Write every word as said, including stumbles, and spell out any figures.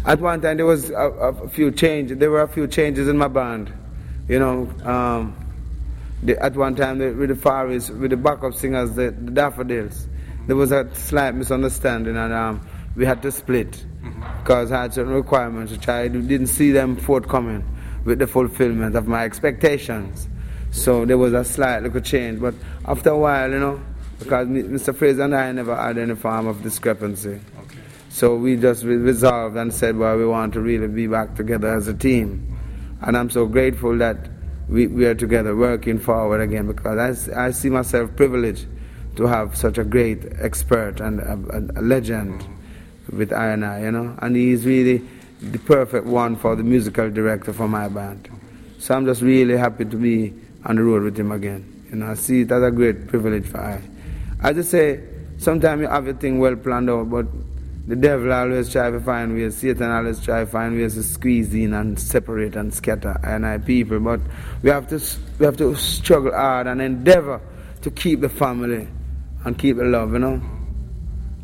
At one time there was a, a few changes. There were a few changes in my band. You know, um, the, at one time the, with the Faris, with the backup singers, the, the Daffodils, there was a slight misunderstanding, and um, we had to split mm-hmm. because I had certain requirements which I didn't see them forthcoming with the fulfillment of my expectations. So there was a slight little change. But after a while, you know, because Mister Fraser and I never had any form of discrepancy. Okay. So we just resolved and said, well, we want to really be back together as a team. And I'm so grateful that we, we are together working forward again, because I, I see myself privileged to have such a great expert and a, a, a legend mm-hmm. with I and I, you know. And he's really the perfect one for the musical director for my band. So I'm just really happy to be on the road with him again. You know, I see it as a great privilege for I. I just say, sometimes you have a thing well planned out, but the devil always try to find ways, Satan always try to find ways to squeeze in and separate and scatter I and I people. But we have to we have to struggle hard and endeavor to keep the family and keep the love, you know.